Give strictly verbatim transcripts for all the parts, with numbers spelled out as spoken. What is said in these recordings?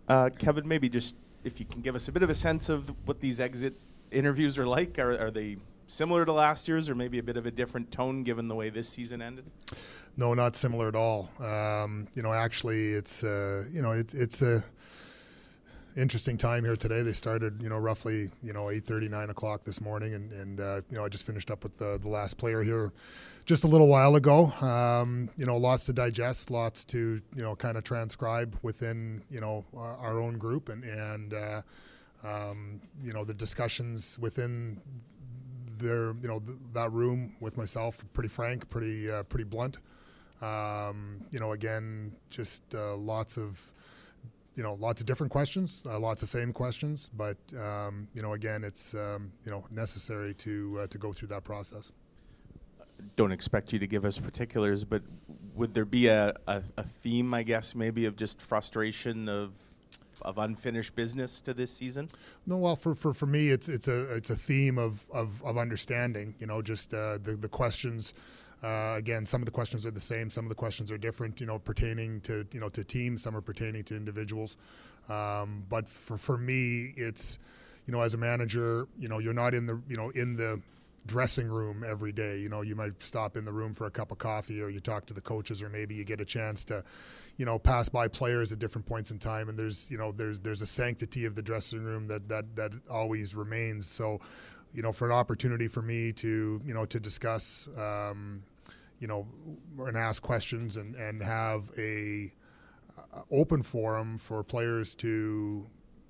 Uh, Kevin, maybe just if you can give us a bit of a sense of what these exit interviews are like. Are, are they similar to last year's, or maybe a bit of a different tone given the way this season ended? No, not similar at all. Um, you know, actually, it's uh, you know, it's it's a interesting time here today. They started, you know, roughly, you know, eight thirty, nine o'clock this morning, and and uh, you know, I just finished up with the, the last player here just a little while ago. Um, you know, lots to digest, lots to, you know, kind of transcribe within, you know, our, our own group, and and uh, um, you know, the discussions within their, you know, th- that room with myself, pretty frank, pretty uh, pretty blunt. Um, you know, again, just uh, lots of, you know, lots of different questions, uh, lots of same questions, but um, you know, again, it's um, you know, necessary to uh, to go through that process. Don't expect you to give us particulars, but would there be a, a, a theme, I guess, maybe of just frustration of of unfinished business to this season? No, well, for, for, for me, it's it's a it's a theme of of, of understanding. You know, just uh, the the questions. Uh, again, some of the questions are the same. Some of the questions are different. You know, pertaining to you know to teams. Some are pertaining to individuals. Um, but for for me, it's, you know, as a manager, you know, you're not in the you know in the dressing room every day. You know, you might stop in the room for a cup of coffee, or you talk to the coaches, or maybe you get a chance to, you know, pass by players at different points in time. And there's, you know, there's there's a sanctity of the dressing room that that that always remains. So, you know, for an opportunity for me to, you know, to discuss, um, you know, and ask questions, and and have a uh, open forum for players to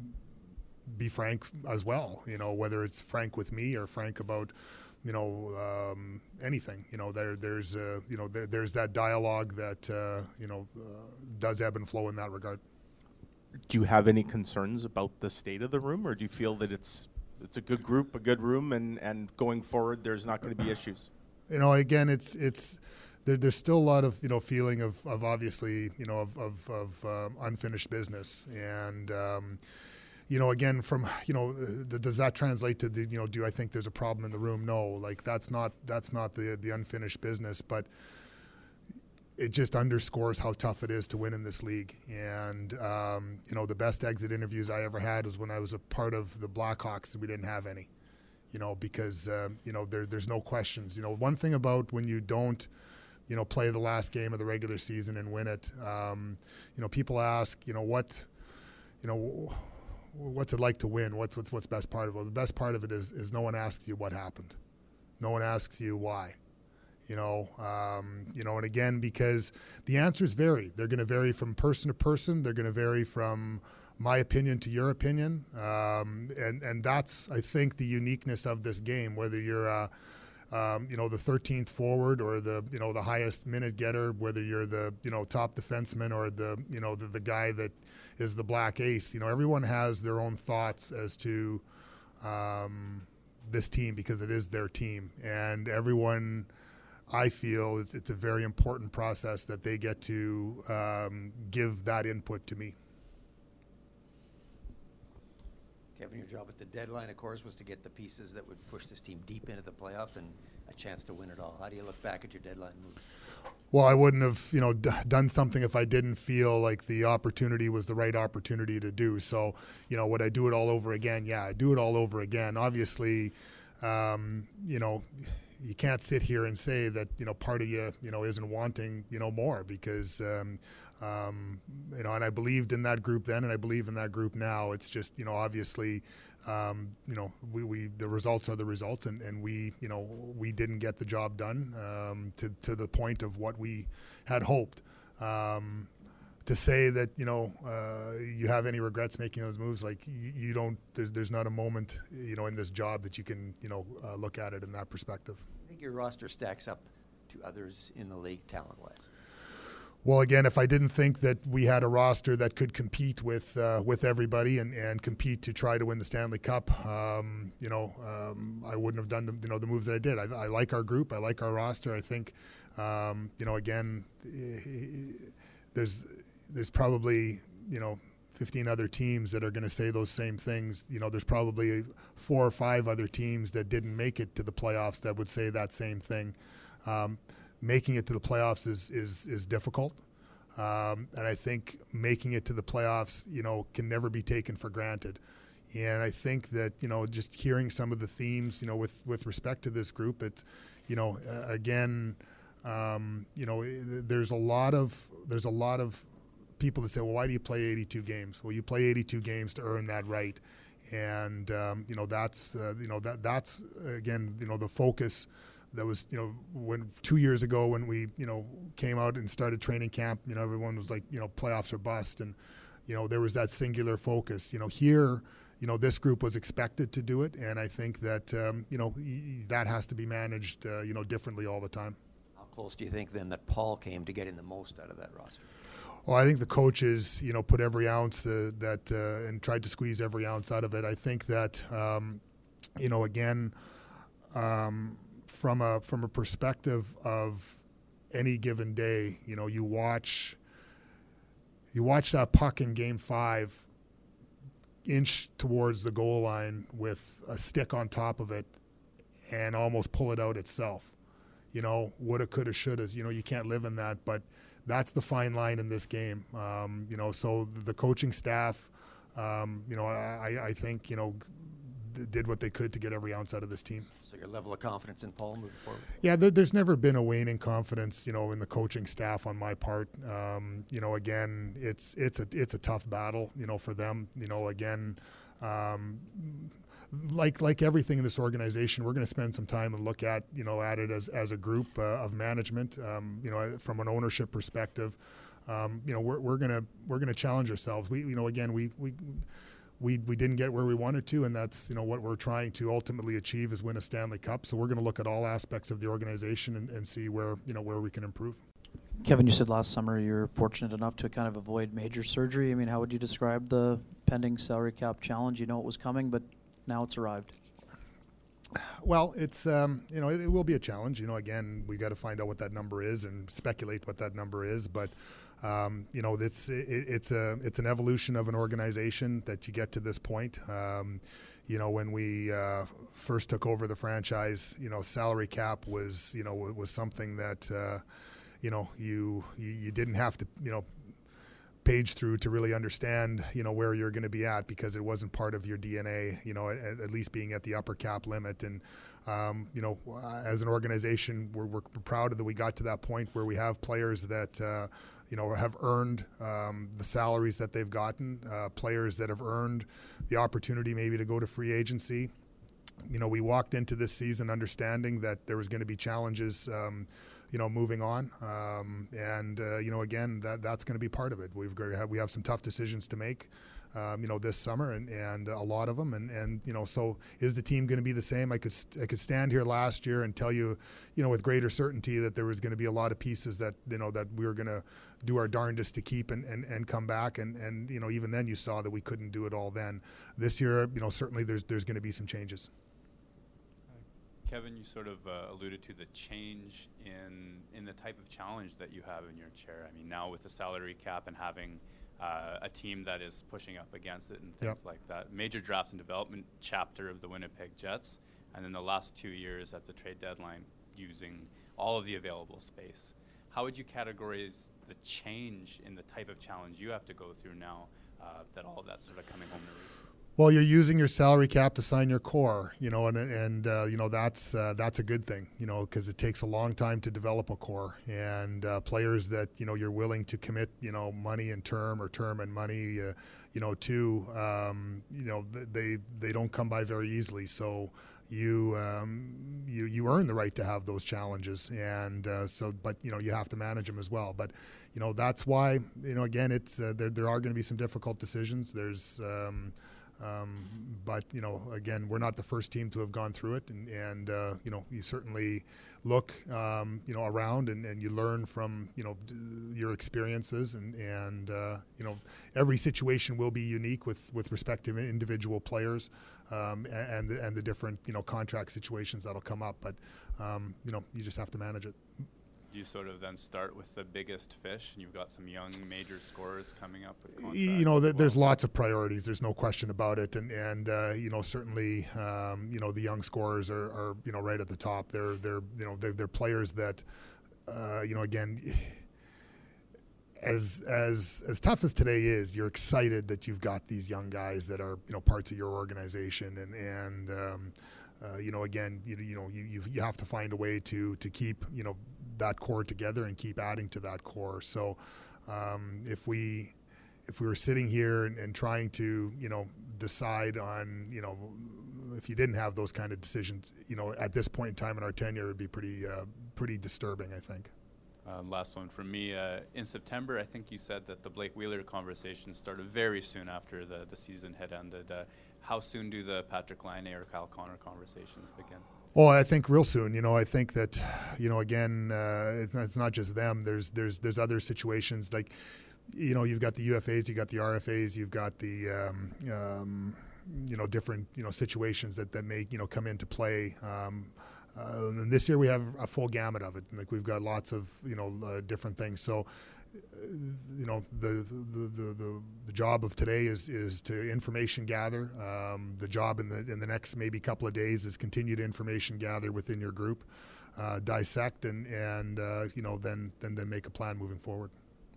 be frank as well. You know, whether it's frank with me or frank about, you know, um, anything. You know, there there's uh, you know there, there's that dialogue that uh, you know uh, does ebb and flow in that regard. Do you have any concerns about the state of the room, or do you feel that it's it's a good group, a good room, and, and going forward there's not going to be issues? You know, again, it's it's there, there's still a lot of, you know, feeling of, of obviously, you know, of of, of um, unfinished business, and um, you know, again, from, you know, uh, does that translate to the, you know, do I think there's a problem in the room? No, like that's not that's not the the unfinished business, but it just underscores how tough it is to win in this league. And um, you know, the best exit interviews I ever had was when I was a part of the Blackhawks and we didn't have any. You know, because um, you know, there there's no questions. You know, one thing about when you don't, you know, play the last game of the regular season and win it, um, you know, people ask, you know, what, you know, what's it like to win? What's what's what's best part of it? Well, the best part of it is is no one asks you what happened. No one asks you why. You know, um, you know, and again, because the answers vary. They're going to vary from person to person. They're going to vary from my opinion to your opinion, um, and and that's, I think, the uniqueness of this game. Whether you're, uh, um, you know, the thirteenth forward or the, you know, the highest minute getter, whether you're the, you know, top defenseman or the, you know, the, the guy that is the black ace. You know, everyone has their own thoughts as to um, this team, because it is their team, and everyone, I feel, it's it's a very important process that they get to um, give that input to me. Kevin, your job at the deadline, of course, was to get the pieces that would push this team deep into the playoffs and a chance to win it all. How do you look back at your deadline moves? Well, I wouldn't have, you know, d- done something if I didn't feel like the opportunity was the right opportunity to do. So, you know, would I do it all over again? Yeah, I'd do it all over again. Obviously, um, you know, you can't sit here and say that, you know, part of you, you know, isn't wanting, you know, more, because, um, Um, you know, and I believed in that group then, and I believe in that group now. It's just, you know, obviously, um, you know, we, we the results are the results, and, and we, you know, we didn't get the job done um, to to the point of what we had hoped. Um, to say that, you know, uh, you have any regrets making those moves, like you, you don't. There's, there's not a moment, you know, in this job that you can, you know, uh, look at it in that perspective. I think your roster stacks up to others in the league talent-wise. Well, again, if I didn't think that we had a roster that could compete with uh, with everybody and, and compete to try to win the Stanley Cup, um, you know, um, I wouldn't have done the, you know, the moves that I did. I, I like our group. I like our roster. I think, um, you know, again, there's there's probably, you know, fifteen other teams that are going to say those same things. You know, there's probably four or five other teams that didn't make it to the playoffs that would say that same thing. Um, Making it to the playoffs is is, is difficult. Um, and I think making it to the playoffs, you know, can never be taken for granted. And I think that, you know, just hearing some of the themes, you know, with, with respect to this group, it's, you know, uh, again, um, you know, there's a lot of, there's a lot of people that say, well, why do you play eighty-two games? Well, you play eighty-two games to earn that right. And, um, you know, that's, uh, you know, that that's, again, you know, the focus that was, you know, when two years ago when we, you know, came out and started training camp, you know, everyone was like, you know, playoffs or bust. And, you know, there was that singular focus. You know, here, you know, this group was expected to do it. And I think that, um, you know, that has to be managed, uh, you know, differently all the time. How close do you think then that Paul came to getting the most out of that roster? Well, I think the coaches, you know, put every ounce uh, that uh, and tried to squeeze every ounce out of it. I think that, um, you know, again, um, from a from a perspective of any given day, you know, you watch you watch that puck in Game Five inch towards the goal line with a stick on top of it, and almost pull it out itself. You know, woulda, coulda, shoulda. You know, you can't live in that, but that's the fine line in this game. Um, you know, so the coaching staff, um, you know, I, I think, you know, did what they could to get every ounce out of this team. So your level of confidence in Paul moving forward? Yeah, there, there's never been a waning confidence, you know, in the coaching staff on my part. Um, you know, again, it's it's a it's a tough battle, you know, for them. You know, again, um, like like everything in this organization, we're going to spend some time and look at, you know, at it as as a group uh, of management. Um, you know, from an ownership perspective, um, you know, we're we're gonna we're gonna challenge ourselves. We, you know, again, we we. We we didn't get where we wanted to, and that's, you know, what we're trying to ultimately achieve is win a Stanley Cup. So we're going to look at all aspects of the organization and, and see where, you know, where we can improve. Kevin, you said last summer you're fortunate enough to kind of avoid major surgery. I mean, how would you describe the pending salary cap challenge? You know it was coming, but now it's arrived. Well, it's um, you know, it, it will be a challenge. You know, again, we got to find out what that number is and speculate what that number is, but. Um, you know, it's it, it's a it's an evolution of an organization that you get to this point. Um, you know, when we uh, first took over the franchise, you know, salary cap was you know was something that uh, you know you, you you didn't have to you know page through to really understand you know where you're going to be at, because it wasn't part of your D N A. You know, at, at least being at the upper cap limit. And um, you know, as an organization, we're, we're proud that we got to that point where we have players that. Uh, you know, have earned um, the salaries that they've gotten, uh, players that have earned the opportunity maybe to go to free agency. You know, we walked into this season understanding that there was going to be challenges, um, you know, moving on. Um, and, uh, you know, again, that that's going to be part of it. We've got to have, we have some tough decisions to make. Um, you know, this summer, and, and a lot of them, and, and you know, so is the team going to be the same? I could I could stand here last year and tell you, you know, with greater certainty that there was going to be a lot of pieces that you know that we were going to do our darndest to keep and, and, and come back, and, and you know, even then you saw that we couldn't do it all then. This year, you know, certainly there's there's going to be some changes. Kevin, you sort of uh, alluded to the change in in the type of challenge that you have in your chair. I mean, now with the salary cap and having Uh, a team that is pushing up against it and things yep. like that. Major draft and development chapter of the Winnipeg Jets, and then the last two years at the trade deadline using all of the available space. How would you categorize the change in the type of challenge you have to go through now uh, that all of that's sort of coming home to roost? Well, you're using your salary cap to sign your core, you know, and and uh, you know that's uh, that's a good thing, you know, because it takes a long time to develop a core, and uh, players that you know you're willing to commit, you know, money and term or term and money, uh, you know, to, um, you know, they they don't come by very easily. So you um, you you earn the right to have those challenges, and uh, so but you know you have to manage them as well. But you know that's why you know again it's uh, there there are going to be some difficult decisions. There's um, Um, but, you know, again, we're not the first team to have gone through it. And, and uh, you know, you certainly look, um, you know, around and, and you learn from, you know, d- your experiences. And, and uh, you know, every situation will be unique with, with respect to individual players um, and, and, the, and the different, you know, contract situations that'll come up. But, um, you know, you just have to manage it. You sort of then start with the biggest fish, and you've got some young major scorers coming up with contracts. You know, th- well. there's lots of priorities. There's no question about it, and and uh, you know certainly, um, you know the young scorers are, are you know right at the top. They're they're you know they're, they're players that, uh, you know again, as as as tough as today is, you're excited that you've got these young guys that are, you know, parts of your organization, and and um, uh, you know, again, you, you know, you you you have to find a way to to keep, you know, that core together and keep adding to that core. So um, if we if we were sitting here and, and trying to, you know, decide on, you know, if you didn't have those kind of decisions, you know, at this point in time in our tenure, it would be pretty uh, pretty disturbing, I think. Uh, last one from me. Uh, in September, I think you said that the Blake Wheeler conversation started very soon after the, the season had ended. Uh, how soon do the Patrick Laine or Kyle Connor conversations begin? Oh, I think real soon. You know, I think that, you know, again, uh, it's, not, it's not just them. There's there's there's other situations like, you know, you've got the U F As, you've got the R F As, you've got the, um, um, you know, different, you know, situations that, that may, you know, come into play. Um, Uh, and this year we have a full gamut of it. Like we've got lots of, you know, uh, different things. So, uh, you know, the, the the, the the job of today is is to information gather. Um, the job in the in the next maybe couple of days is continue to information gather within your group, uh, dissect, and and uh, you know then then then make a plan moving forward.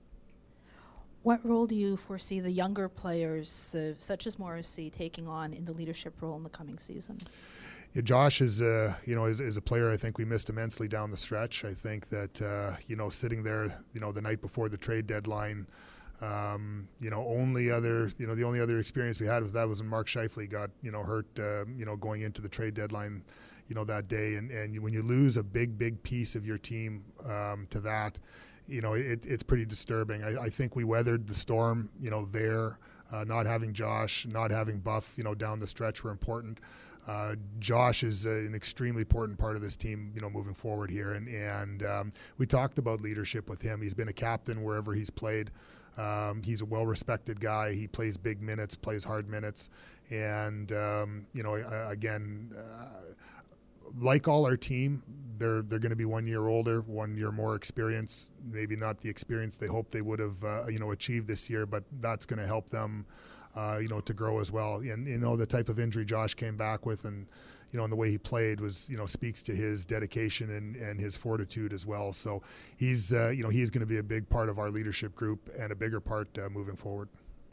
What role do you foresee the younger players, uh, such as Morrissey, taking on in the leadership role in the coming season? Yeah, Josh is, uh, you know, is, is a player I think we missed immensely down the stretch. I think that, uh, you know, sitting there, you know, the night before the trade deadline, um, you know, only other, you know, the only other experience we had was that was when Mark Scheifele got, you know, hurt, uh, you know, going into the trade deadline, you know, that day. And, and when you lose a big, big piece of your team um, to that, you know, it, it's pretty disturbing. I, I think we weathered the storm, you know, there. Uh, not having Josh, not having Buff, you know, down the stretch were important. Uh, Josh is uh, an extremely important part of this team, you know, moving forward here. And, and um, we talked about leadership with him. He's been a captain wherever he's played. Um, he's a well-respected guy. He plays big minutes, plays hard minutes. And, um, you know, uh, again, uh, like all our team, they're they're going to be one year older, one year more experience. Maybe not the experience they hoped they would have, uh, you know, achieved this year, but that's going to help them, uh, you know, to grow as well. And you know, the type of injury Josh came back with, and you know, and the way he played was, you know, speaks to his dedication and, and his fortitude as well. So he's, uh, you know, he's going to be a big part of our leadership group and a bigger part uh, moving forward.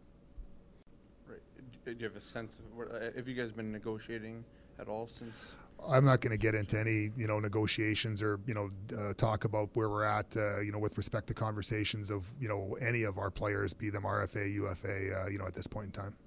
Right. Do you have a sense of what, uh, have you guys been negotiating at all since? I'm not going to get into any, you know, negotiations or, you know, uh, talk about where we're at, uh, you know, with respect to conversations of, you know, any of our players, be them R F A, U F A, uh, you know, at this point in time.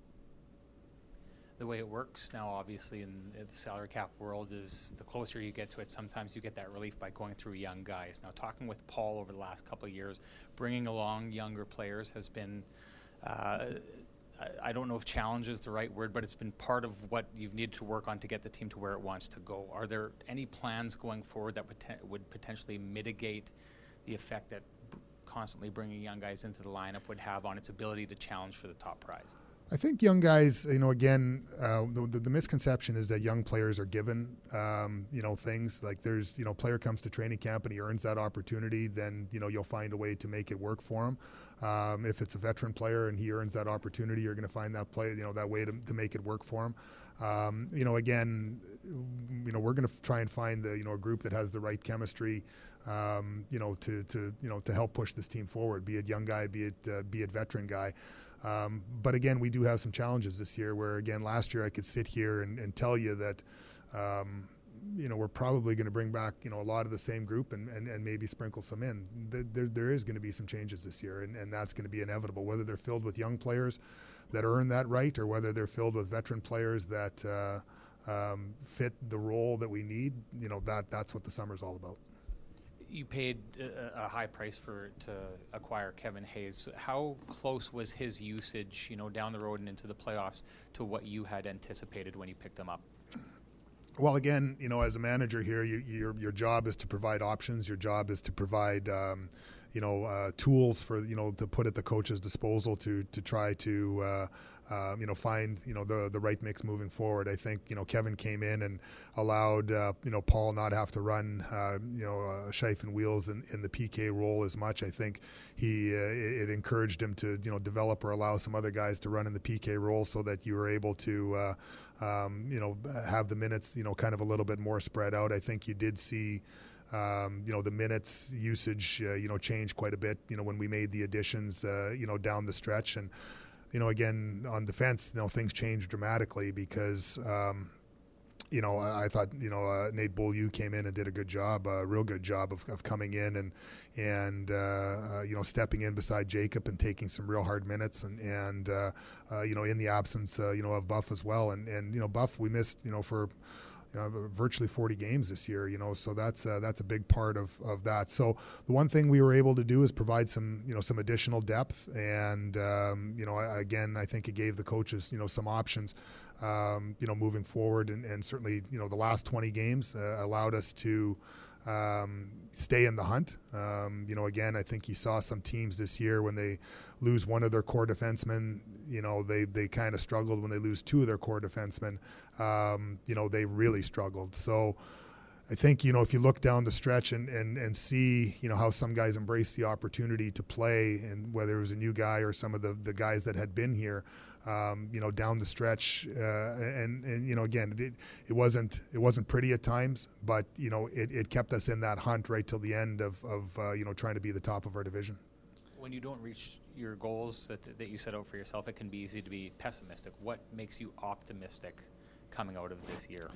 The way it works now, obviously, in, in the salary cap world is the closer you get to it, sometimes you get that relief by going through young guys. Now, talking with Paul over the last couple of years, bringing along younger players has been, uh, I, I don't know if challenge is the right word, but it's been part of what you've needed to work on to get the team to where it wants to go. Are there any plans going forward that would, te- would potentially mitigate the effect that b- constantly bringing young guys into the lineup would have on its ability to challenge for the top prize? I think young guys, you know, again, uh, the, the, the misconception is that young players are given, um, you know, things like there's, you know, player comes to training camp and he earns that opportunity, then, you know, you'll find a way to make it work for him. Um, if it's a veteran player and he earns that opportunity, you're going to find that play, you know, that way to, to make it work for him. Um, you know, again, you know, we're going to f- try and find the, you know, a group that has the right chemistry, um, you know, to, to, you know, to help push this team forward, be it young guy, be it, uh, be it veteran guy. Um, but again, we do have some challenges this year where, again, last year I could sit here and, and tell you that, um, you know, we're probably going to bring back, you know, a lot of the same group and, and, and maybe sprinkle some in. There, there is going to be some changes this year, and, and that's going to be inevitable, whether they're filled with young players that earn that right or whether they're filled with veteran players that uh, um, fit the role that we need. You know, that that's what the summer's all about. You paid a, a high price for to acquire Kevin Hayes. How close was his usage, you know, down the road and into the playoffs to what you had anticipated when you picked him up? Well, again, you know, as a manager here, you, your your job is to provide options. Your job is to provide, um, you know, uh, tools for, you know, to put at the coach's disposal to to try to, uh, uh, you know, find, you know, the the right mix moving forward. I think, you know, Kevin came in and allowed, uh, you know, Paul not have to run, uh, you know, uh, Scheif and Wheels in, in the P K role as much. I think he uh, it, it encouraged him to, you know, develop or allow some other guys to run in the P K role so that you were able to, uh, um, you know, have the minutes, you know, kind of a little bit more spread out. I think you did see Um, you know, the minutes usage, uh, you know, changed quite a bit, you know, when we made the additions, uh, you know, down the stretch. And, you know, again, on defense, you know, things changed dramatically because, um, you know, I, I thought, you know, uh, Nate Beaulieu came in and did a good job, a real good job of, of coming in and, and uh, uh, you know, stepping in beside Jacob and taking some real hard minutes and, and uh, uh, you know, in the absence, uh, you know, of Buff as well. And, and, you know, Buff, we missed, you know, for, you know, virtually forty games this year, you know, so that's uh, that's a big part of, of that. So the one thing we were able to do is provide some, you know, some additional depth, and um, you know, again, I think it gave the coaches, you know, some options, um, you know, moving forward, and, and certainly, you know, the last twenty games uh, allowed us to um, stay in the hunt. Um, you know, again, I think you saw some teams this year when they lose one of their core defensemen, you know, they, they kind of struggled. When they lose two of their core defensemen, um, you know, they really struggled. So I think, you know, if you look down the stretch and, and, and see, you know, how some guys embrace the opportunity to play, and whether it was a new guy or some of the, the guys that had been here, um, you know, down the stretch, uh, and, and, you know, again, it, it wasn't, it wasn't pretty at times, but, you know, it, it kept us in that hunt right till the end of, of uh, you know, trying to be the top of our division. When you don't reach your goals that, that you set out for yourself, it can be easy to be pessimistic. What makes you optimistic coming out of this year?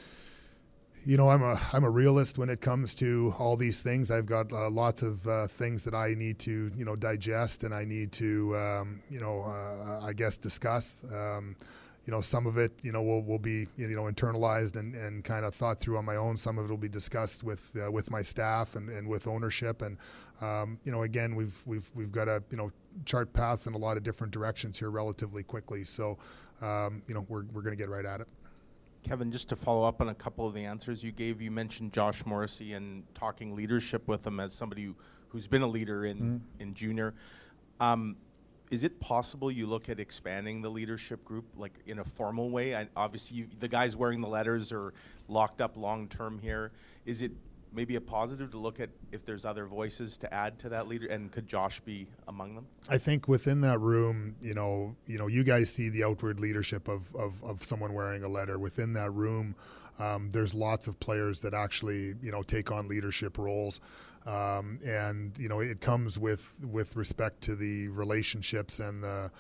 You know, I'm a I'm a realist when it comes to all these things. I've got uh, lots of uh, things that I need to, you know, digest, and I need to, um, you know, uh, I guess discuss. Um, you know, some of it, you know, will will be, you know, internalized and, and kind of thought through on my own. Some of it will be discussed with uh, with my staff and, and with ownership. And um, you know, again, we've we've we've got to, you know, chart paths in a lot of different directions here relatively quickly. So, um, you know, we're we're going to get right at it. Kevin, just to follow up on a couple of the answers you gave, you mentioned Josh Morrissey and talking leadership with him as somebody who, who's been a leader in, mm-hmm. in junior. Um, is it possible you look at expanding the leadership group, like in a formal way? I, obviously, you, the guys wearing the letters are locked up long-term here. Is it maybe a positive to look at if there's other voices to add to that leader, and could Josh be among them? I think within that room, you know, you know, you guys see the outward leadership of, of, of someone wearing a letter. Within that room, um, there's lots of players that actually, you know, take on leadership roles. Um, and, you know, it comes with, with respect to the relationships and the,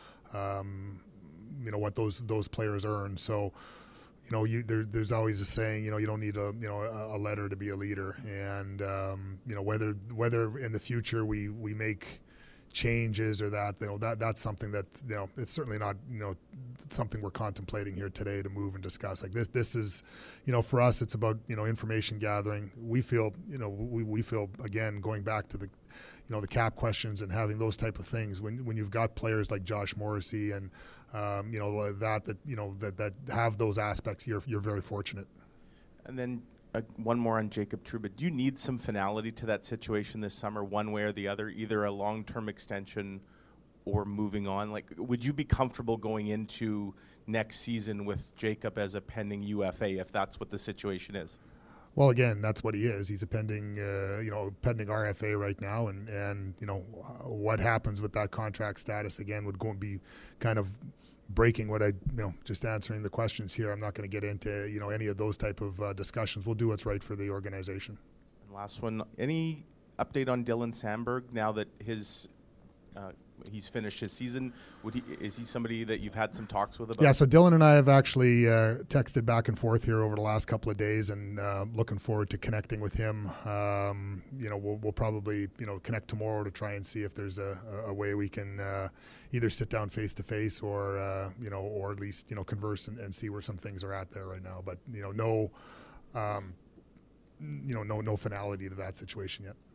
um, you know, what those, those players earn. So, you know, you, there, there's always a saying, you know, you don't need a, you know, a, a letter to be a leader. And, um, you know, whether, whether in the future we, we make changes or that, you know, that, that's something that, you know, it's certainly not, you know, something we're contemplating here today to move and discuss. Like this, this is, you know, for us, it's about, you know, information gathering. We feel, you know, we, we feel, again, going back to the, you know, the cap questions and having those type of things, when, when you've got players like Josh Morrissey and, Um, you know, that, that, you know, that, that have those aspects, you're, you're very fortunate. And then uh, one more on Jacob Trouba. Do you need some finality to that situation this summer, one way or the other, either a long-term extension or moving on? Like, would you be comfortable going into next season with Jacob as a pending U F A if that's what the situation is? Well, again, that's what he is. He's a pending, uh, you know, pending R F A right now, and, and you know, uh, what happens with that contract status again would go and be kind of breaking what I, you know, just answering the questions here. I'm not going to get into, you know, any of those type of uh, discussions. We'll do what's right for the organization. And last one, any update on Dylan Sandberg now that his uh, he's finished his season? Would he, is he somebody that you've had some talks with about? Yeah, so Dylan and I have actually uh, texted back and forth here over the last couple of days, and uh, looking forward to connecting with him. Um, you know, we'll, we'll probably, you know, connect tomorrow to try and see if there's a, a way we can uh, either sit down face to face or, uh, you know, or at least, you know, converse and, and see where some things are at there right now. But, you know, no, um, you know, no, no finality to that situation yet.